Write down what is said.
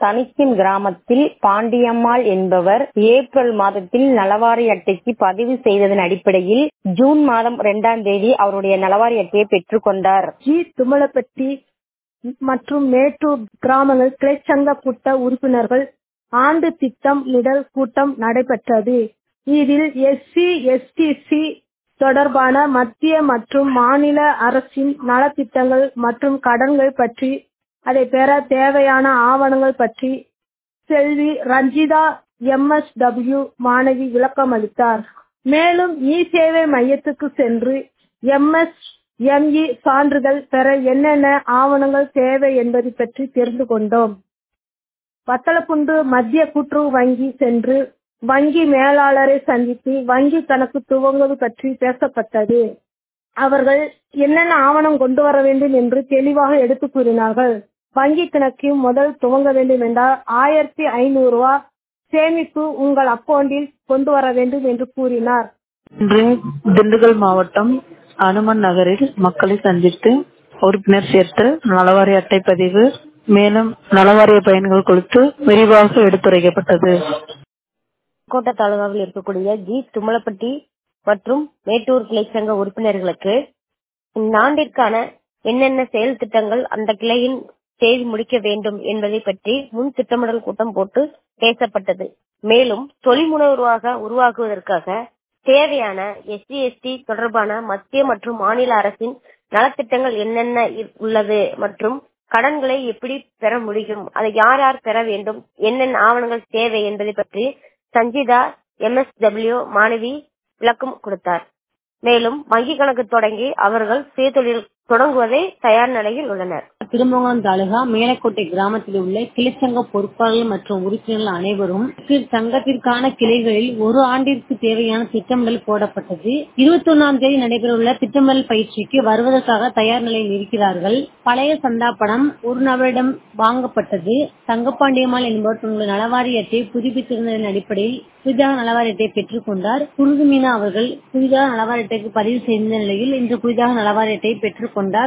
தனிச்சின் கிராமத்தில் பாண்டியம்மாள் என்பவர் ஏப்ரல் மாதத்தில் நலவாரி அட்டைக்கு பதிவு செய்ததன் அடிப்படையில் ஜூன் மாதம் 2ஆம் தேதி அவருடைய நலவாரி அட்டையை பெற்றுக் கொண்டார். தும்மலப்பட்டி மற்றும் மேட்டூர் கிராமங்கள் கிளைச்சங்க கூட்ட உறுப்பினர்கள் ஆண்டு திட்டமிடல் கூட்டம் நடைபெற்றது. இதில் SC/STC தொடர்பான மத்திய மற்றும் மாநில அரசின் நலத்திட்டங்கள் மற்றும் கடன்கள் பற்றி, அதை பெற தேவையான ஆவணங்கள் பற்றி செல்வி ரஞ்சிதா MSW மாணவி விளக்கம் அளித்தார். மேலும் சேவை மையத்துக்கு சென்று MSME சான்றிதழ் பெற என்னென்ன ஆவணங்கள் தேவை என்பது பற்றி தெரிந்து கொண்டோம். வத்தலக்குண்டு மத்திய கூட்டுறவு வங்கி சென்று வங்கி மேலாளரை சந்தித்து வங்கி கணக்கு துவங்குவது பற்றி பேசப்பட்டது. அவர்கள் என்னென்ன ஆவணம் கொண்டு வர வேண்டும் என்று தெளிவாக எடுத்து கூறினார்கள். வங்கி கணக்கு முதல் துவங்க வேண்டும் என்றால் 1500 ரூபாய் சேமிப்பு உங்கள் அக்கவுண்டில் கொண்டு வர வேண்டும் என்று கூறினார். இன்று திண்டுக்கல் மாவட்டம் அனுமன் நகரில் மக்களை சந்தித்து உறுப்பினர் சேர்த்தல், நலவாரி அட்டை பதிவு, மேலும் நலவாரிய பயன்கள் குறித்து விரிவாக எடுத்துரைக்கப்பட்டது. கோட்டை தாலுகாவில் இருக்கக்கூடிய தும்மலப்பட்டி மற்றும் மேட்டூர் கிளைச்சங்க உறுப்பினர்களுக்கு இந்த ஆண்டிற்கான என்னென்ன செயல் திட்டங்கள் அந்த கிளையின் செய்து முடிக்க வேண்டும் என்பதை பற்றி முன் திட்டமிடல் கூட்டம் போட்டு பேசப்பட்டது. மேலும் தொழில் முனைவோராக உருவாக்குவதற்காக தேவையான SC/ST தொடர்பான மத்திய மற்றும் மாநில அரசின் நலத்திட்டங்கள் என்னென்ன உள்ளது மற்றும் கடன்களை எப்படி பெற முடியும், அதை யார் யார் பெற வேண்டும், என்னென்ன ஆவணங்கள் தேவை என்பதை பற்றி சஞ்சிதா MSW மாணவி விளக்கம் கொடுத்தார். மேலும் வங்கி கணக்கு தொடங்கி அவர்கள் சுயதொழில் தொடங்குவதை தயார் நிலையில் உள்ளனர். திருமங்கலம் தாலுகா மேலக்கோட்டை கிராமத்தில் உள்ள கிளைச்சங்க பொறுப்பாளர்கள் மற்றும் உறுப்பினர்கள் அனைவரும் சங்கத்திற்கான கிளைகளில் ஒரு ஆண்டிற்கு தேவையான திட்டமிடல் போடப்பட்டது. 21ஆம் தேதி நடைபெறவுள்ள திட்டமிடல் பயிற்சிக்கு வருவதற்காக தயார் நிலையில் இருக்கிறார்கள். பழைய சந்தா பணம் ஒரு நபரிடம் வாங்கப்பட்டது. தங்கப்பாண்டியம்மாள் என்பவர் தங்களுடைய நலவாரி அட்டையை புதுப்பித்திருந்ததன் அடிப்படையில் புதிதாக நலவாரி அட்டையை பெற்றுக் கொண்டார். குருது மீனா அவர்கள் புதிதாக நலவாரி அட்டைக்கு பதிவு செய்த நிலையில் இன்று புதிதாக நலவாரி அட்டையை பெற்றுக் கொண்டார்.